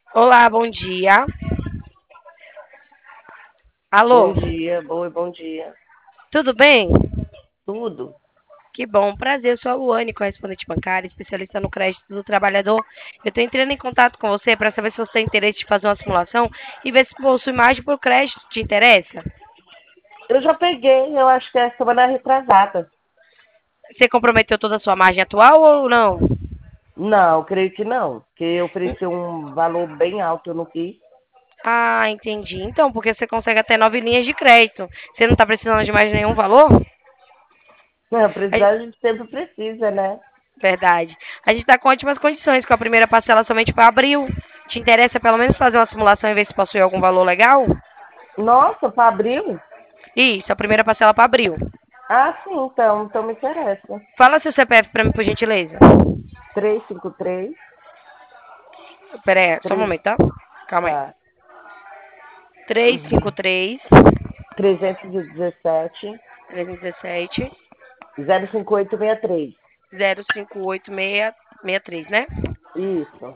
Olá, bom dia. Bom Alô, dia, bom dia. tudo bem? Tudo? Que bom, prazer. Eu sou a Luane, correspondente bancária, especialista no crédito do trabalhador. Eu estou entrando em contato com você para saber se você tem interesse de fazer uma simulação e ver se possui margem por crédito. Te interessa? Eu já peguei, eu acho que é semana retrasada. Você comprometeu toda a sua margem atual ou não? Não, creio que não, porque eu ofereci um valor bem alto, eu não quis. Ah, entendi. Então, porque você consegue até 9 linhas de crédito. Você não está precisando de mais nenhum valor? Não, É precisar a gente sempre precisa, né? verdade. A gente está com ótimas condições, com a primeira parcela somente para abril. Te interessa pelo menos fazer uma simulação e ver se possui algum valor legal? Nossa, para abril? Isso, a primeira parcela para abril. Ah, sim, então me interessa. Fala seu CPF para mim, por gentileza. 353, Pera aí, só um 3, momento, tá? Calma aí. tá, 353 317, 317 05863. 05863, né? Isso,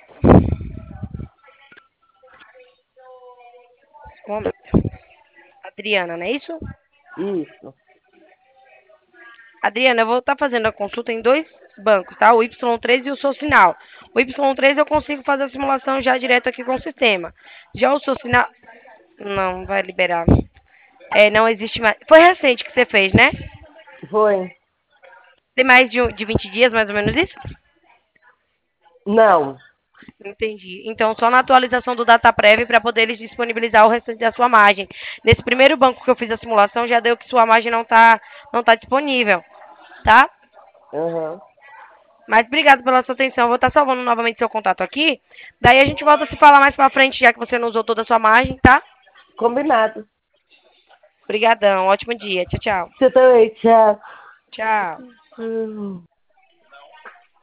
Um momento. Adriana, não é isso? isso. Adriana, eu vou estar fazendo a consulta em dois bancos, tá? O Y3 e o Social. O Y3 eu consigo fazer a simulação já direto aqui com o sistema. Já o Social, não vai liberar. É, não existe mais. Foi recente que você fez, né? Foi? Tem mais de 20 dias, mais ou menos isso? Não. Entendi. Então, só na atualização do DataPrev para poder eles disponibilizar o restante da sua margem. Nesse primeiro banco que eu fiz a simulação, já deu que sua margem não tá disponível, tá? Aham. Mas obrigado pela sua atenção. Eu vou estar salvando novamente seu contato aqui. Daí a gente volta a se falar mais pra frente, já que você não usou toda a sua margem, tá? Combinado. Obrigadão. Ótimo dia. Tchau, tchau. Você também, tchau. Tchau.